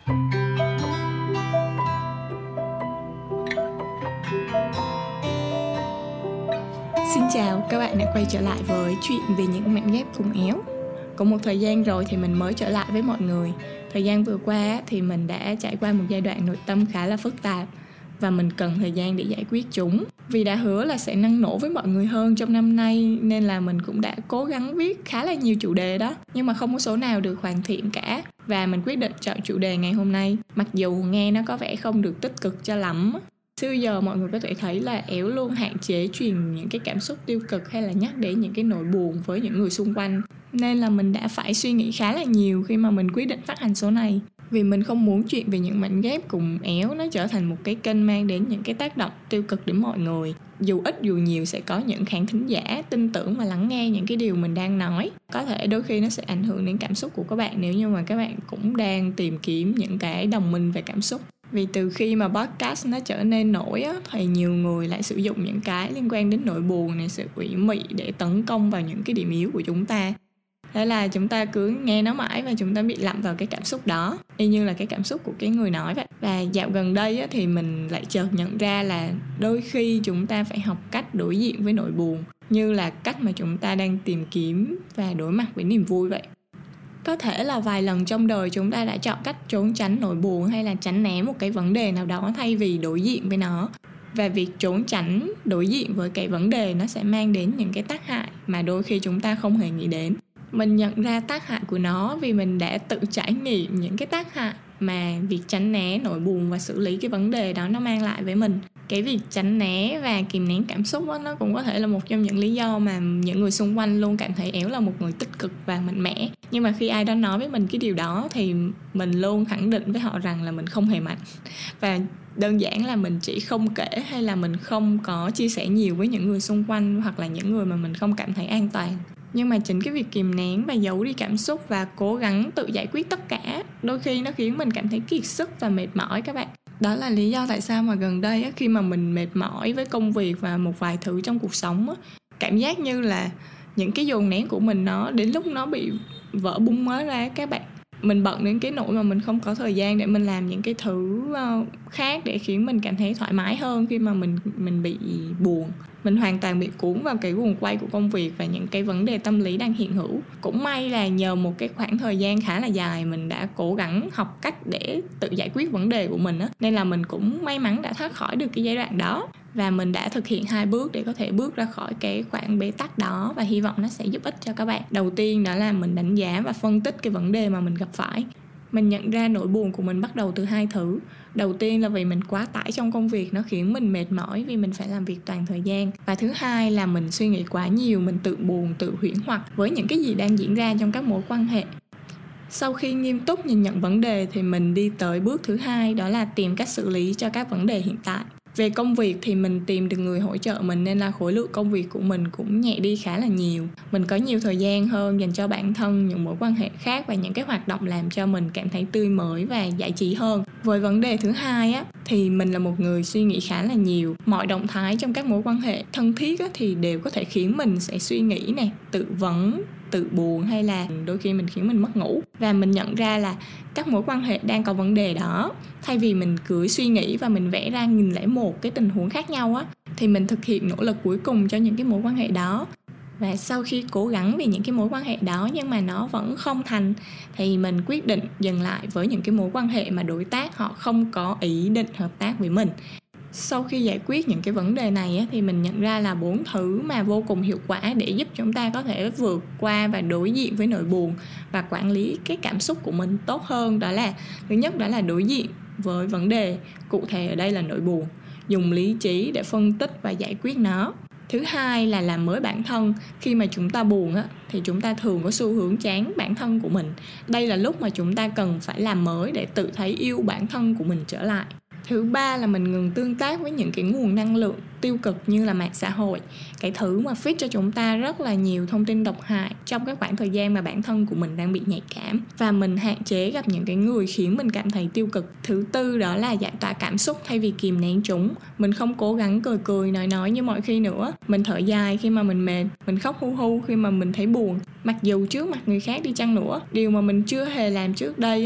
Xin chào, các bạn đã quay trở lại với chuyện về những mảnh ghép cùng éo. Có một thời gian rồi thì mình mới trở lại với mọi người. Thời gian vừa qua thì mình đã trải qua một giai đoạn nội tâm khá là phức tạp và mình cần thời gian để giải quyết chúng. Vì đã hứa là sẽ năng nổ với mọi người hơn trong năm nay nên là mình cũng đã cố gắng viết khá là nhiều chủ đề đó. Nhưng mà không có số nào được hoàn thiện cả. Và mình quyết định chọn chủ đề ngày hôm nay. Mặc dù nghe nó có vẻ không được tích cực cho lắm. Xưa giờ mọi người có thể thấy là Éo luôn hạn chế truyền những cái cảm xúc tiêu cực hay là nhắc đến những cái nỗi buồn với những người xung quanh. Nên là mình đã phải suy nghĩ khá là nhiều khi mà mình quyết định phát hành số này. Vì mình không muốn chuyện về những mảnh ghép cùng Éo nó trở thành một cái kênh mang đến những cái tác động tiêu cực đến mọi người. Dù ít dù nhiều sẽ có những khán thính giả tin tưởng và lắng nghe những cái điều mình đang nói. Có thể đôi khi nó sẽ ảnh hưởng đến cảm xúc của các bạn nếu như mà các bạn cũng đang tìm kiếm những cái đồng minh về cảm xúc. Vì từ khi mà podcast nó trở nên nổi á, thì nhiều người lại sử dụng những cái liên quan đến nỗi buồn này, sự ủy mị để tấn công vào những cái điểm yếu của chúng ta. Thế là chúng ta cứ nghe nó mãi và chúng ta bị lậm vào cái cảm xúc đó, y như là cái cảm xúc của cái người nói vậy. Và dạo gần đây á, thì mình lại chợt nhận ra là đôi khi chúng ta phải học cách đối diện với nỗi buồn, như là cách mà chúng ta đang tìm kiếm và đối mặt với niềm vui vậy. Có thể là vài lần trong đời chúng ta đã chọn cách trốn tránh nỗi buồn hay là tránh né một cái vấn đề nào đó thay vì đối diện với nó. Và việc trốn tránh đối diện với cái vấn đề nó sẽ mang đến những cái tác hại mà đôi khi chúng ta không hề nghĩ đến. Mình nhận ra tác hại của nó vì mình đã tự trải nghiệm những cái tác hại mà việc tránh né nỗi buồn và xử lý cái vấn đề đó nó mang lại với mình. Cái việc tránh né và kìm nén cảm xúc đó, nó cũng có thể là một trong những lý do mà những người xung quanh luôn cảm thấy Éo là một người tích cực và mạnh mẽ. Nhưng mà khi ai đó nói với mình cái điều đó thì mình luôn khẳng định với họ rằng là mình không hề mạnh. Và đơn giản là mình chỉ không kể hay là mình không có chia sẻ nhiều với những người xung quanh hoặc là những người mà mình không cảm thấy an toàn. Nhưng mà chính cái việc kìm nén và giấu đi cảm xúc và cố gắng tự giải quyết tất cả, đôi khi nó khiến mình cảm thấy kiệt sức và mệt mỏi các bạn. Đó là lý do tại sao mà gần đây á, khi mà mình mệt mỏi với công việc và một vài thứ trong cuộc sống á, cảm giác như là những cái dồn nén của mình nó đến lúc nó bị vỡ bung mới ra các bạn. Mình bận đến cái nỗi mà mình không có thời gian để mình làm những cái thứ khác để khiến mình cảm thấy thoải mái hơn khi mà mình bị buồn. Mình hoàn toàn bị cuốn vào cái guồng quay của công việc và những cái vấn đề tâm lý đang hiện hữu. Cũng may là nhờ một cái khoảng thời gian khá là dài mình đã cố gắng học cách để tự giải quyết vấn đề của mình á, nên là mình cũng may mắn đã thoát khỏi được cái giai đoạn đó. Và mình đã thực hiện 2 bước để có thể bước ra khỏi cái khoảng bế tắc đó và hy vọng nó sẽ giúp ích cho các bạn. Đầu tiên đó là mình đánh giá và phân tích cái vấn đề mà mình gặp phải. Mình nhận ra nỗi buồn của mình bắt đầu từ 2 thứ. Đầu tiên là vì mình quá tải trong công việc, nó khiến mình mệt mỏi vì mình phải làm việc toàn thời gian. Và thứ hai là mình suy nghĩ quá nhiều, mình tự buồn, tự huyễn hoặc với những cái gì đang diễn ra trong các mối quan hệ. Sau khi nghiêm túc nhìn nhận vấn đề thì mình đi tới bước thứ hai, đó là tìm cách xử lý cho các vấn đề hiện tại. Về công việc thì mình tìm được người hỗ trợ mình nên là khối lượng công việc của mình cũng nhẹ đi khá là nhiều. Mình có nhiều thời gian hơn dành cho bản thân, những mối quan hệ khác và những cái hoạt động làm cho mình cảm thấy tươi mới và giải trí hơn. Với vấn đề thứ hai á, thì mình là một người suy nghĩ khá là nhiều. Mọi động thái trong các mối quan hệ thân thiết á, thì đều có thể khiến mình sẽ suy nghĩ này, tự vấn, tự buồn hay là đôi khi mình khiến mình mất ngủ. Và mình nhận ra là các mối quan hệ đang có vấn đề đó. Thay vì mình cứ suy nghĩ và mình vẽ ra 1001 cái tình huống khác nhau á, thì mình thực hiện nỗ lực cuối cùng cho những cái mối quan hệ đó. Và sau khi cố gắng vì những cái mối quan hệ đó nhưng mà nó vẫn không thành, thì mình quyết định dừng lại với những cái mối quan hệ mà đối tác họ không có ý định hợp tác với mình. Sau khi giải quyết những cái vấn đề này á, thì mình nhận ra là 4 thứ mà vô cùng hiệu quả để giúp chúng ta có thể vượt qua và đối diện với nỗi buồn và quản lý cái cảm xúc của mình tốt hơn. Đó là thứ nhất, đó là đối diện với vấn đề, cụ thể ở đây là nỗi buồn, dùng lý trí để phân tích và giải quyết nó. Thứ hai là làm mới bản thân. Khi mà chúng ta buồn á, thì chúng ta thường có xu hướng chán bản thân của mình. Đây là lúc mà chúng ta cần phải làm mới để tự thấy yêu bản thân của mình trở lại. Thứ ba là mình ngừng tương tác với những cái nguồn năng lượng tiêu cực như là mạng xã hội, cái thứ mà feed cho chúng ta rất là nhiều thông tin độc hại trong cái khoảng thời gian mà bản thân của mình đang bị nhạy cảm. Và mình hạn chế gặp những cái người khiến mình cảm thấy tiêu cực. Thứ tư đó là giải tỏa cảm xúc thay vì kìm nén chúng. Mình không cố gắng cười nói như mọi khi nữa. Mình thở dài khi mà mình mệt, mình khóc hu hu khi mà mình thấy buồn, mặc dù trước mặt người khác đi chăng nữa. Điều mà mình chưa hề làm trước đây á,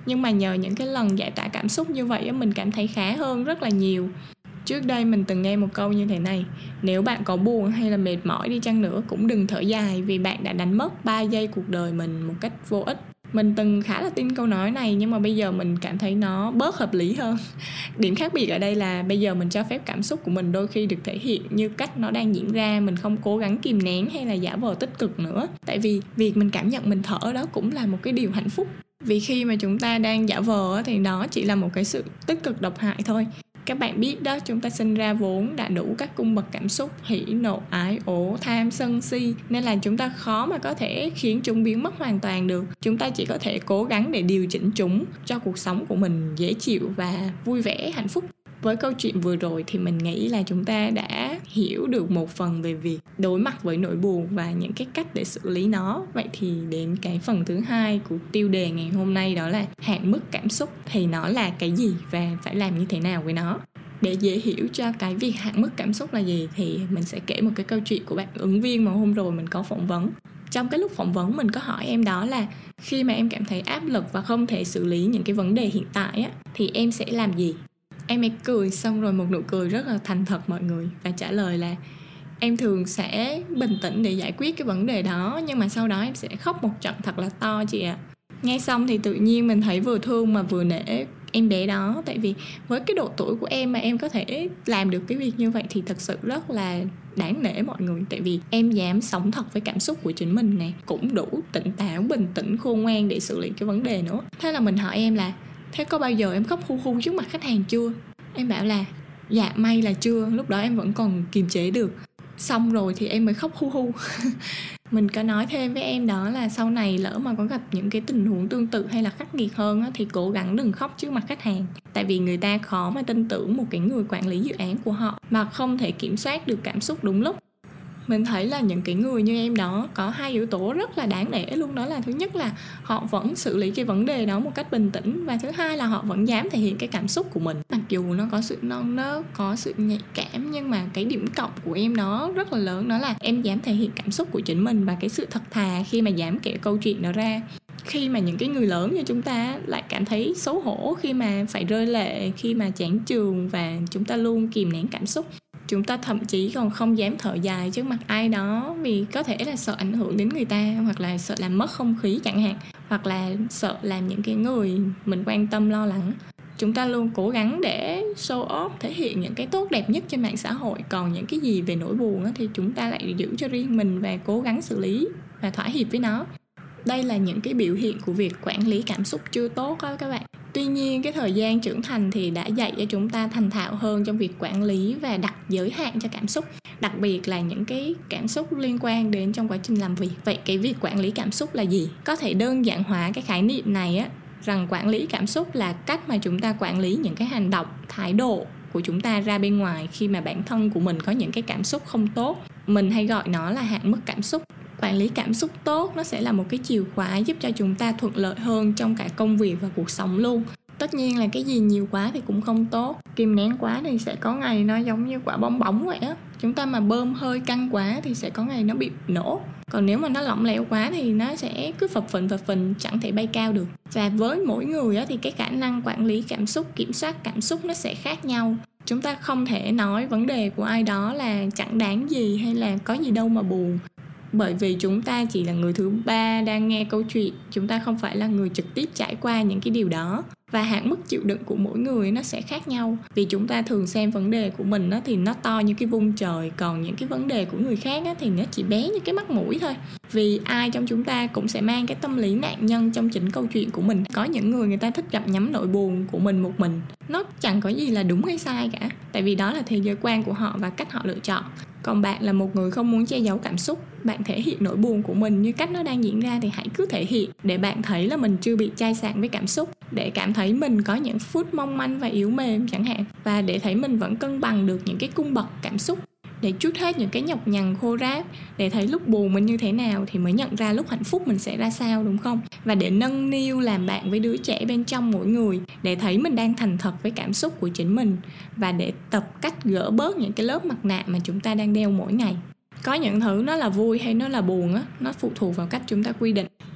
Nhưng mà nhờ những cái lần giải tỏa cảm xúc như vậy mình cảm thấy khá hơn rất là nhiều. Trước đây mình từng nghe một câu như thế này: nếu bạn có buồn hay là mệt mỏi đi chăng nữa cũng đừng thở dài, vì bạn đã đánh mất 3 giây cuộc đời mình một cách vô ích. Mình từng khá là tin câu nói này, nhưng mà bây giờ mình cảm thấy nó bớt hợp lý hơn. Điểm khác biệt ở đây là bây giờ mình cho phép cảm xúc của mình đôi khi được thể hiện như cách nó đang diễn ra. Mình không cố gắng kìm nén hay là giả vờ tích cực nữa. Tại vì việc mình cảm nhận mình thở đó cũng là một cái điều hạnh phúc. Vì khi mà chúng ta đang giả vờ thì đó chỉ là một cái sự tích cực độc hại thôi. Các bạn biết đó, chúng ta sinh ra vốn đã đủ các cung bậc cảm xúc hỉ, nộ, ái, ố, tham, sân, si, nên là chúng ta khó mà có thể khiến chúng biến mất hoàn toàn được. Chúng ta chỉ có thể cố gắng để điều chỉnh chúng cho cuộc sống của mình dễ chịu và vui vẻ, hạnh phúc. Với câu chuyện vừa rồi thì mình nghĩ là chúng ta đã hiểu được một phần về việc đối mặt với nỗi buồn và những cái cách để xử lý nó. Vậy thì đến cái phần thứ hai của tiêu đề ngày hôm nay, đó là hạn mức cảm xúc. Thì nó là cái gì và phải làm như thế nào với nó? Để dễ hiểu cho cái việc hạn mức cảm xúc là gì thì mình sẽ kể một cái câu chuyện của bạn ứng viên mà hôm rồi mình có phỏng vấn. Trong cái lúc phỏng vấn mình có hỏi em đó là khi mà em cảm thấy áp lực và không thể xử lý những cái vấn đề hiện tại á, thì em sẽ làm gì? Em ấy cười xong rồi một nụ cười rất là thành thật mọi người, và trả lời là em thường sẽ bình tĩnh để giải quyết cái vấn đề đó, nhưng mà sau đó em sẽ khóc một trận thật là to chị ạ. Nghe xong thì tự nhiên mình thấy vừa thương mà vừa nể em bé đó. Tại vì với cái độ tuổi của em mà em có thể làm được cái việc như vậy thì thật sự rất là đáng nể mọi người. Tại vì em dám sống thật với cảm xúc của chính mình nè, cũng đủ tỉnh táo, bình tĩnh, khôn ngoan để xử lý cái vấn đề nữa. Thế là mình hỏi em là thế có bao giờ em khóc hu hu trước mặt khách hàng chưa? Em bảo là dạ may là chưa, lúc đó em vẫn còn kiềm chế được. Xong rồi thì em mới khóc hu hu. Mình có nói thêm với em đó là sau này lỡ mà có gặp những cái tình huống tương tự hay là khắc nghiệt hơn á, thì cố gắng đừng khóc trước mặt khách hàng. Tại vì người ta khó mà tin tưởng một cái người quản lý dự án của họ mà không thể kiểm soát được cảm xúc đúng lúc. Mình thấy là những cái người như em đó có 2 yếu tố rất là đáng nể luôn. Đó là thứ nhất là họ vẫn xử lý cái vấn đề đó một cách bình tĩnh, và thứ hai là họ vẫn dám thể hiện cái cảm xúc của mình. Mặc dù nó có sự non nớt, có sự nhạy cảm, nhưng mà cái điểm cộng của em nó rất là lớn. Đó là em dám thể hiện cảm xúc của chính mình và cái sự thật thà khi mà dám kể câu chuyện đó ra. Khi mà những cái người lớn như chúng ta lại cảm thấy xấu hổ khi mà phải rơi lệ, khi mà chán chường, và chúng ta luôn kìm nén cảm xúc. Chúng ta thậm chí còn không dám thở dài trước mặt ai đó vì có thể là sợ ảnh hưởng đến người ta, hoặc là sợ làm mất không khí chẳng hạn, hoặc là sợ làm những cái người mình quan tâm lo lắng. Chúng ta luôn cố gắng để show off, thể hiện những cái tốt đẹp nhất trên mạng xã hội. Còn những cái gì về nỗi buồn thì chúng ta lại giữ cho riêng mình và cố gắng xử lý và thỏa hiệp với nó. Đây là những cái biểu hiện của việc quản lý cảm xúc chưa tốt đó các bạn. Tuy nhiên cái thời gian trưởng thành thì đã dạy cho chúng ta thành thạo hơn trong việc quản lý và đặt giới hạn cho cảm xúc. Đặc biệt là những cái cảm xúc liên quan đến trong quá trình làm việc. Vậy cái việc quản lý cảm xúc là gì? Có thể đơn giản hóa cái khái niệm này á, rằng quản lý cảm xúc là cách mà chúng ta quản lý những cái hành động, thái độ của chúng ta ra bên ngoài khi mà bản thân của mình có những cái cảm xúc không tốt. Mình hay gọi nó là hạn mức cảm xúc. Quản lý cảm xúc tốt nó sẽ là một cái chìa khóa giúp cho chúng ta thuận lợi hơn trong cả công việc và cuộc sống luôn. Tất nhiên là cái gì nhiều quá thì cũng không tốt. Kìm nén quá thì sẽ có ngày nó giống như quả bong bóng vậy á. Chúng ta mà bơm hơi căng quá thì sẽ có ngày nó bị nổ. Còn nếu mà nó lỏng lẻo quá thì nó sẽ cứ phập phình chẳng thể bay cao được. Và với mỗi người á, thì cái khả năng quản lý cảm xúc, kiểm soát cảm xúc nó sẽ khác nhau. Chúng ta không thể nói vấn đề của ai đó là chẳng đáng gì hay là có gì đâu mà buồn. Bởi vì chúng ta chỉ là người thứ ba đang nghe câu chuyện, chúng ta không phải là người trực tiếp trải qua những cái điều đó. Và hạn mức chịu đựng của mỗi người nó sẽ khác nhau. Vì chúng ta thường xem vấn đề của mình thì nó to như cái vung trời, còn những cái vấn đề của người khác thì nó chỉ bé như cái mắt mũi thôi. Vì ai trong chúng ta cũng sẽ mang cái tâm lý nạn nhân trong chính câu chuyện của mình. Có những người ta thích gặm nhấm nỗi buồn của mình một mình. Nó chẳng có gì là đúng hay sai cả, tại vì đó là thế giới quan của họ và cách họ lựa chọn. Còn bạn là một người không muốn che giấu cảm xúc, bạn thể hiện nỗi buồn của mình như cách nó đang diễn ra thì hãy cứ thể hiện, để bạn thấy là mình chưa bị chai sạn với cảm xúc, để cảm thấy mình có những phút mong manh và yếu mềm chẳng hạn, và để thấy mình vẫn cân bằng được những cái cung bậc cảm xúc, để trút hết những cái nhọc nhằn khô ráp, để thấy lúc buồn mình như thế nào thì mới nhận ra lúc hạnh phúc mình sẽ ra sao, đúng không? Và để nâng niu làm bạn với đứa trẻ bên trong mỗi người, để thấy mình đang thành thật với cảm xúc của chính mình, và để tập cách gỡ bớt những cái lớp mặt nạ mà chúng ta đang đeo mỗi ngày. Có những thứ nó là vui hay nó là buồn á, nó phụ thuộc vào cách chúng ta quy định.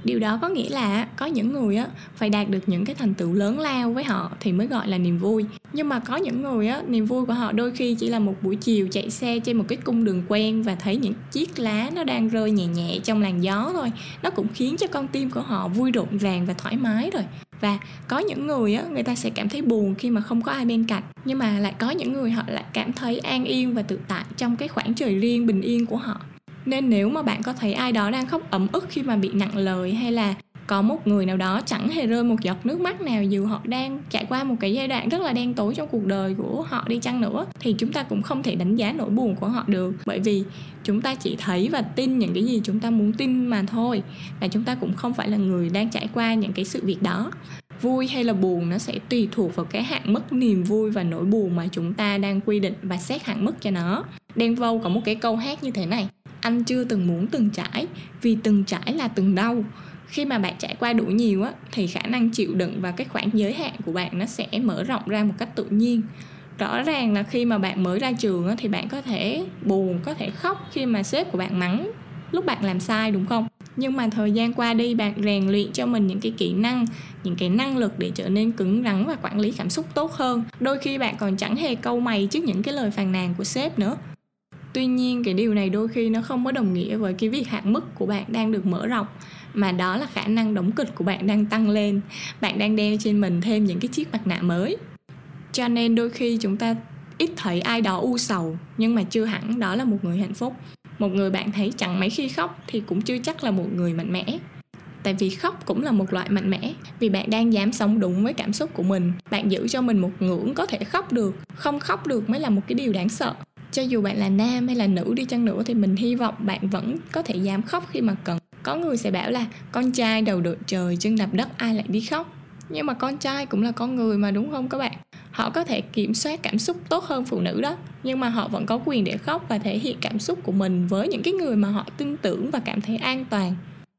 Điều đó có nghĩa là có những người phải đạt được những cái thành tựu lớn lao với họ thì mới gọi là niềm vui. Nhưng mà có những người niềm vui của họ đôi khi chỉ là một buổi chiều chạy xe trên một cái cung đường quen và thấy những chiếc lá nó đang rơi nhẹ nhẹ trong làn gió thôi. Nó cũng khiến cho con tim của họ vui rộn ràng và thoải mái rồi. Và có những người người ta sẽ cảm thấy buồn khi mà không có ai bên cạnh. Nhưng mà lại có những người họ lại cảm thấy an yên và tự tại trong cái khoảng trời riêng bình yên của họ. Nên nếu mà bạn có thấy ai đó đang khóc ấm ức khi mà bị nặng lời, hay là có một người nào đó chẳng hề rơi một giọt nước mắt nào dù họ đang trải qua một cái giai đoạn rất là đen tối trong cuộc đời của họ đi chăng nữa, thì chúng ta cũng không thể đánh giá nỗi buồn của họ được. Bởi vì chúng ta chỉ thấy và tin những cái gì chúng ta muốn tin mà thôi. Và chúng ta cũng không phải là người đang trải qua những cái sự việc đó. Vui hay là buồn nó sẽ tùy thuộc vào cái hạn mức niềm vui và nỗi buồn mà chúng ta đang quy định và xét hạn mức cho nó. Đen Vâu có một cái câu hát như thế này: anh chưa từng muốn từng trải, vì từng trải là từng đau. Khi mà bạn trải qua đủ nhiều thì khả năng chịu đựng và cái khoảng giới hạn của bạn nó sẽ mở rộng ra một cách tự nhiên. Rõ ràng là khi mà bạn mới ra trường thì bạn có thể buồn, có thể khóc khi mà sếp của bạn mắng lúc bạn làm sai, đúng không? Nhưng mà thời gian qua đi, bạn rèn luyện cho mình những cái kỹ năng, những cái năng lực để trở nên cứng rắn và quản lý cảm xúc tốt hơn. Đôi khi bạn còn chẳng hề cau mày trước những cái lời phàn nàn của sếp nữa. Tuy nhiên cái điều này đôi khi nó không có đồng nghĩa với cái việc hạn mức của bạn đang được mở rộng, mà đó là khả năng đóng kịch của bạn đang tăng lên. Bạn đang đeo trên mình thêm những cái chiếc mặt nạ mới. Cho nên đôi khi chúng ta ít thấy ai đó u sầu, nhưng mà chưa hẳn đó là một người hạnh phúc. Một người bạn thấy chẳng mấy khi khóc thì cũng chưa chắc là một người mạnh mẽ. Tại vì khóc cũng là một loại mạnh mẽ, vì bạn đang dám sống đúng với cảm xúc của mình. Bạn giữ cho mình một ngưỡng có thể khóc được. Không khóc được mới là một cái điều đáng sợ. Cho dù bạn là nam hay là nữ đi chăng nữa thì mình hy vọng bạn vẫn có thể dám khóc khi mà cần. Có người sẽ bảo là con trai đầu đội trời chân đạp đất ai lại đi khóc. Nhưng mà con trai cũng là con người mà, đúng không các bạn? Họ có thể kiểm soát cảm xúc tốt hơn phụ nữ đó, nhưng mà họ vẫn có quyền để khóc và thể hiện cảm xúc của mình với những cái người mà họ tin tưởng và cảm thấy an toàn.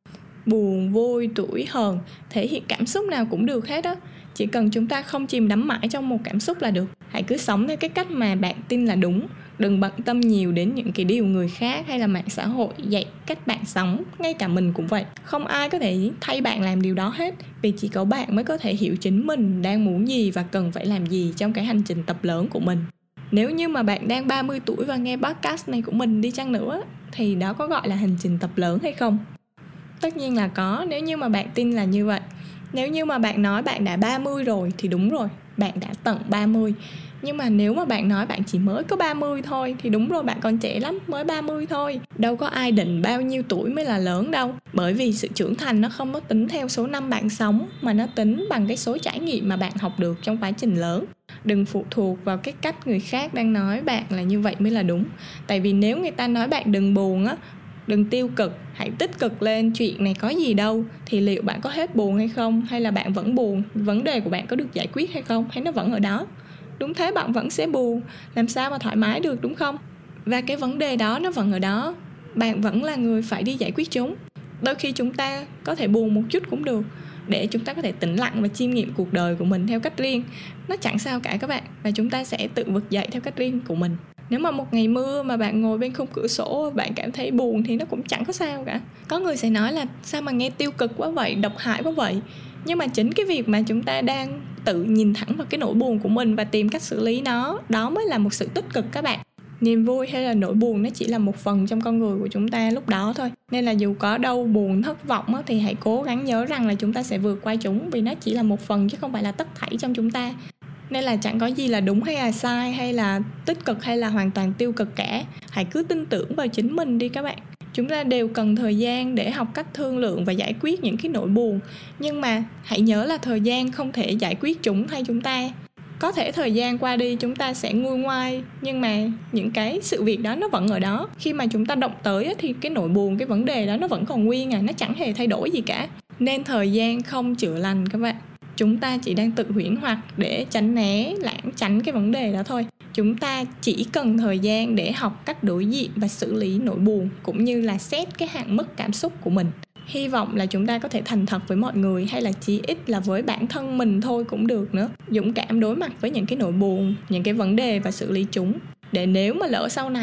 Buồn, vui, tủi, hờn, thể hiện cảm xúc nào cũng được hết á. Chỉ cần chúng ta không chìm đắm mãi trong một cảm xúc là được. Hãy cứ sống theo cái cách mà bạn tin là đúng. Đừng bận tâm nhiều đến những cái điều người khác hay là mạng xã hội dạy cách bạn sống. Ngay cả mình cũng vậy. Không ai có thể thay bạn làm điều đó hết, vì chỉ có bạn mới có thể hiểu chính mình đang muốn gì và cần phải làm gì trong cái hành trình tập lớn của mình. Nếu như mà bạn đang 30 tuổi và nghe podcast này của mình đi chăng nữa, thì đó có gọi là hành trình tập lớn hay không? Tất nhiên là có, nếu như mà bạn tin là như vậy. Nếu như mà bạn nói bạn đã 30 rồi thì đúng rồi, bạn đã tận 30. Nhưng mà nếu mà bạn nói bạn chỉ mới có 30 thôi thì đúng rồi, bạn còn trẻ lắm, mới 30 thôi. Đâu có ai định bao nhiêu tuổi mới là lớn đâu. Bởi vì sự trưởng thành nó không có tính theo số năm bạn sống, mà nó tính bằng cái số trải nghiệm mà bạn học được trong quá trình lớn. Đừng phụ thuộc vào cái cách người khác đang nói bạn là như vậy mới là đúng. Tại vì nếu người ta nói bạn đừng buồn đừng tiêu cực, hãy tích cực lên, chuyện này có gì đâu, thì liệu bạn có hết buồn hay không? Hay là bạn vẫn buồn, vấn đề của bạn có được giải quyết hay không? Hay nó vẫn ở đó? Đúng thế, bạn vẫn sẽ buồn, làm sao mà thoải mái được, đúng không? Và cái vấn đề đó nó vẫn ở đó, bạn vẫn là người phải đi giải quyết chúng. Đôi khi chúng ta có thể buồn một chút cũng được, để chúng ta có thể tĩnh lặng và chiêm nghiệm cuộc đời của mình theo cách riêng. Nó chẳng sao cả các bạn, và chúng ta sẽ tự vực dậy theo cách riêng của mình. Nếu mà một ngày mưa mà bạn ngồi bên khung cửa sổ, bạn cảm thấy buồn thì nó cũng chẳng có sao cả. Có người sẽ nói là sao mà nghe tiêu cực quá vậy, độc hại quá vậy. Nhưng mà chính cái việc mà chúng ta đang tự nhìn thẳng vào cái nỗi buồn của mình và tìm cách xử lý nó, đó mới là một sự tích cực các bạn. Niềm vui hay là nỗi buồn nó chỉ là một phần trong con người của chúng ta lúc đó thôi. Nên là dù có đau buồn, thất vọng thì hãy cố gắng nhớ rằng là chúng ta sẽ vượt qua chúng, vì nó chỉ là một phần chứ không phải là tất thảy trong chúng ta. Nên là chẳng có gì là đúng hay là sai, hay là tích cực hay là hoàn toàn tiêu cực cả. Hãy cứ tin tưởng vào chính mình đi các bạn. Chúng ta đều cần thời gian để học cách thương lượng và giải quyết những cái nỗi buồn. Nhưng mà hãy nhớ là thời gian không thể giải quyết chúng thay chúng ta. Có thể thời gian qua đi chúng ta sẽ nguôi ngoai, nhưng mà những cái sự việc đó nó vẫn ở đó. Khi mà chúng ta động tới thì cái nỗi buồn, cái vấn đề đó nó vẫn còn nguyên nó chẳng hề thay đổi gì cả. Nên thời gian không chữa lành các bạn. Chúng ta chỉ đang tự huyễn hoặc để tránh né, lảng tránh cái vấn đề đó thôi. Chúng ta chỉ cần thời gian để học cách đối diện và xử lý nỗi buồn, cũng như là xét cái hạn mức cảm xúc của mình. Hy vọng là chúng ta có thể thành thật với mọi người, hay là chí ít là với bản thân mình thôi cũng được nữa. Dũng cảm đối mặt với những cái nỗi buồn, những cái vấn đề và xử lý chúng. Để nếu mà lỡ sau này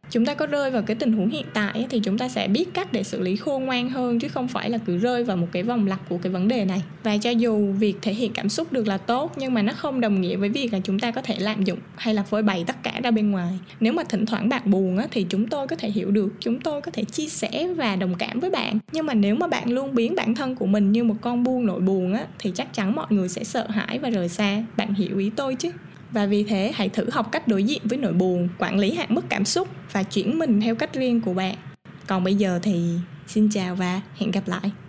chúng ta có rơi vào cái tình huống hiện tại thì chúng ta sẽ biết cách để xử lý khôn ngoan hơn, chứ không phải là cứ rơi vào một cái vòng lặp của cái vấn đề này. Và cho dù việc thể hiện cảm xúc được là tốt, nhưng mà nó không đồng nghĩa với việc là chúng ta có thể lạm dụng hay là phơi bày tất cả ra bên ngoài. Nếu mà thỉnh thoảng bạn buồn thì chúng tôi có thể hiểu được, chúng tôi có thể chia sẻ và đồng cảm với bạn. Nhưng mà nếu mà bạn luôn biến bản thân của mình như một con buôn nội buồn thì chắc chắn mọi người sẽ sợ hãi và rời xa. Bạn hiểu ý tôi chứ? Và vì thế hãy thử học cách đối diện với nỗi buồn, quản lý hạn mức cảm xúc và chuyển mình theo cách riêng của bạn. Còn bây giờ thì xin chào và hẹn gặp lại.